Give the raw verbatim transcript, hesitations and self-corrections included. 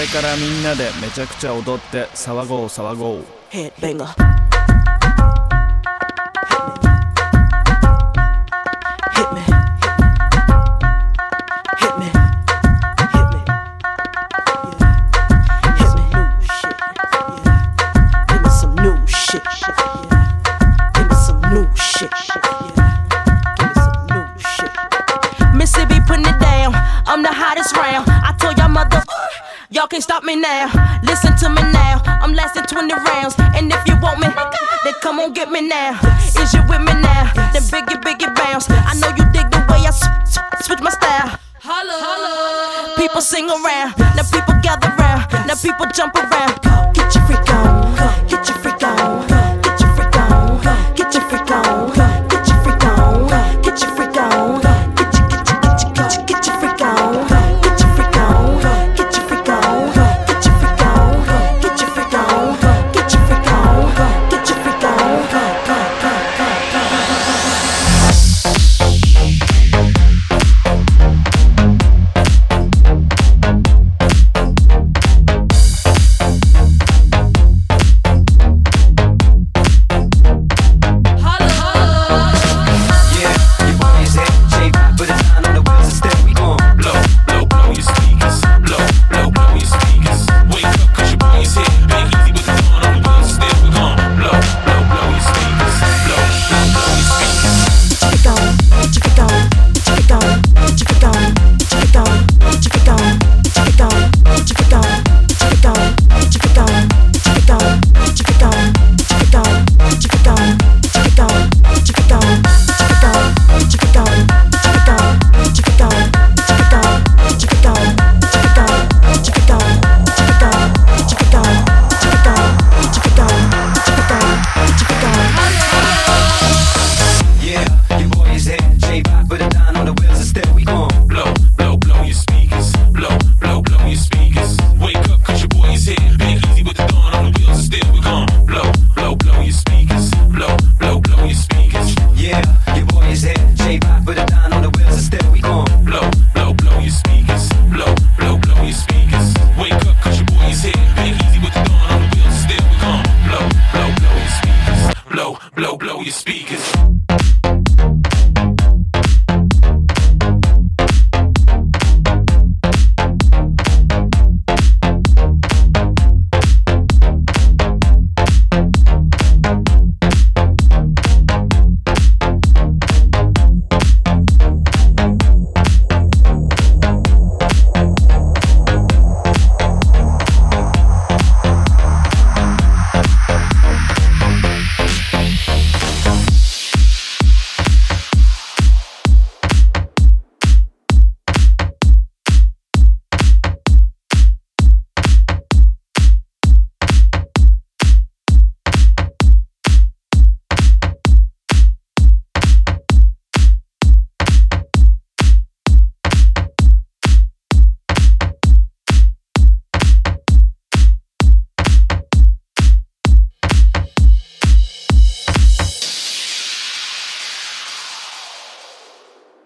れからみんなでめちゃくちゃ踊って騒ごう騒ごう Headbanger Mississippi putting it down, I'm the hottest round. I told y'all mother, y'all can't stop me now. Listen to me now, I'm lasting twenty rounds. And if you want me, then come on get me now. Is you with me now? Then biggie, biggie bounce. I know you dig the way I sw- sw- switch my style. Holla, holla. People sing around, now people gather